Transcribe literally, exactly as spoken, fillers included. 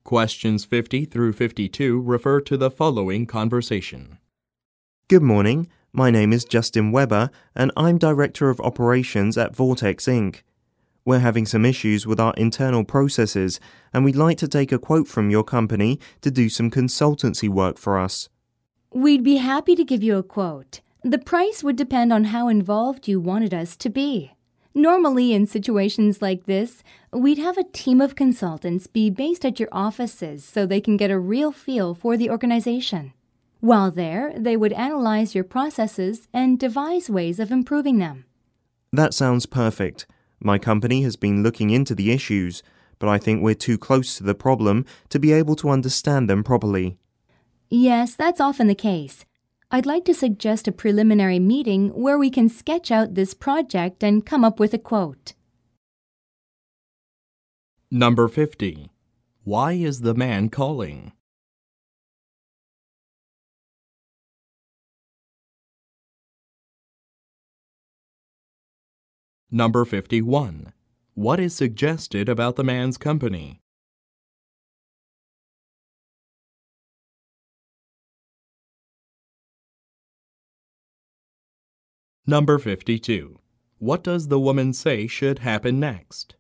Questions fifty through fifty-two refer to the following conversation. Good morning. My name is Justin Weber, and I'm Director of Operations at Vortex Incorporated. We're having some issues with our internal processes, and we'd like to take a quote from your company to do some consultancy work for us. We'd be happy to give you a quote. The price would depend on how involved you wanted us to be. Normally, in situations like this, we'd have a team of consultants be based at your offices so they can get a real feel for the organization. While there, they would analyze your processes and devise ways of improving them. That sounds perfect. My company has been looking into the issues, but I think we're too close to the problem to be able to understand them properly. Yes, that's often the case. I'd like to suggest a preliminary meeting where we can sketch out this project and come up with a quote. Number fifty. Why is the man calling? Number fifty-one. What is suggested about the man's company? Number fifty-two. What does the woman say should happen next?